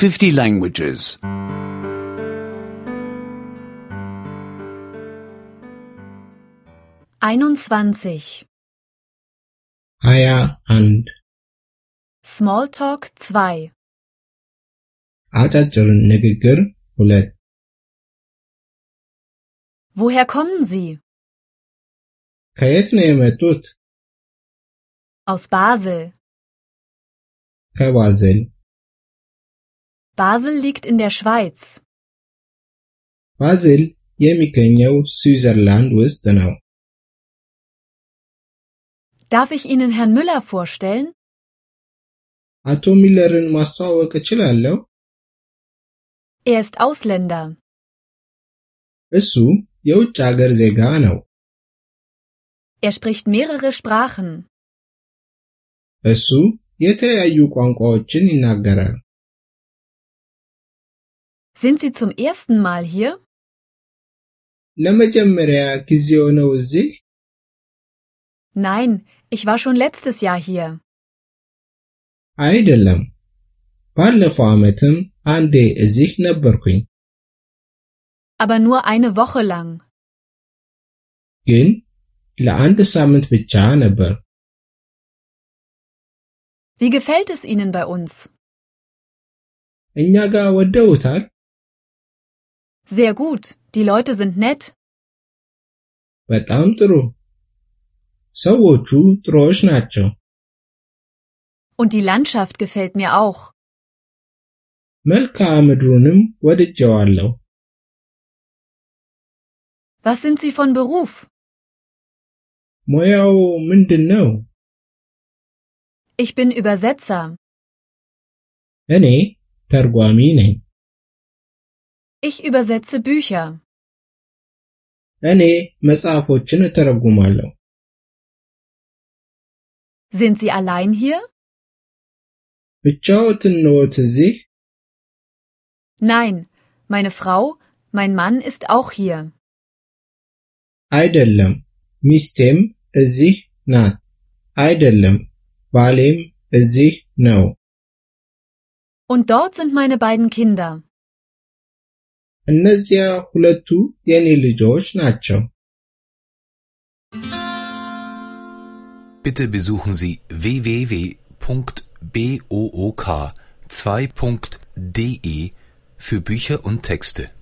50 languages. 21. 21 Smalltalk 2. አጫጭር ንግግር 2 Woher kommen Sie? ከየት ነው የመጡት? Aus Basel. ከባዝል Basel liegt in der Schweiz. ባዝል የሚገኘው ስዊዘርላንድ ውስጥ ነው። Darf ich Ihnen Herrn Müller vorstellen? አቶ ሚለርን ማስተዋወቅ እችላለሁ? Er ist Ausländer. እሱ የውጭ ሀገር ዜጋ ነው። Er spricht mehrere Sprachen. እሱ የተለያዩ ቋንቋዎችን ይናገራል። Sind Sie zum ersten Mal hier? ለመጀመሪያ ጊዜው ነው እዚህ? Nein, ich war schon letztes Jahr hier. አይደለም፣ ባለፈው ዓመትም አንዴ እዚህ ነበርኩኝ። Aber nur eine Woche lang. ግን ለአንድ ሳምንት ብቻ ነበር። Wie gefällt es Ihnen bei uns? እኛ ጋር ወደውታል? Sehr gut, die Leute sind nett. በጣም ጥሩ። ሰዎቹ ጥሩዎች ናቸው። Und die Landschaft gefällt mir auch. መልክዓ ምድሩንም ወድጀዋለሁ። Was sind Sie von Beruf? ሙያው ምንድነው? Ich bin Übersetzer. እኔ ተርጓሚ ነኝ። Ich übersetze Bücher. እኔ መጽሐፎችን እተረጉማለሁ። Sind Sie allein hier? ብቻዎትን ነዎት እዚህ? Nein, meine Frau, mein Mann ist auch hier. አይደለም፣ ሚስቴም እዚህ ናት። አይደለም፣ ባሌም እዚህ ነው። Und dort sind meine beiden Kinder. እነዚያ ሁለቱ የኔ ልጆች ናቸው። Bitte besuchen Sie www.book2.de für Bücher und Texte.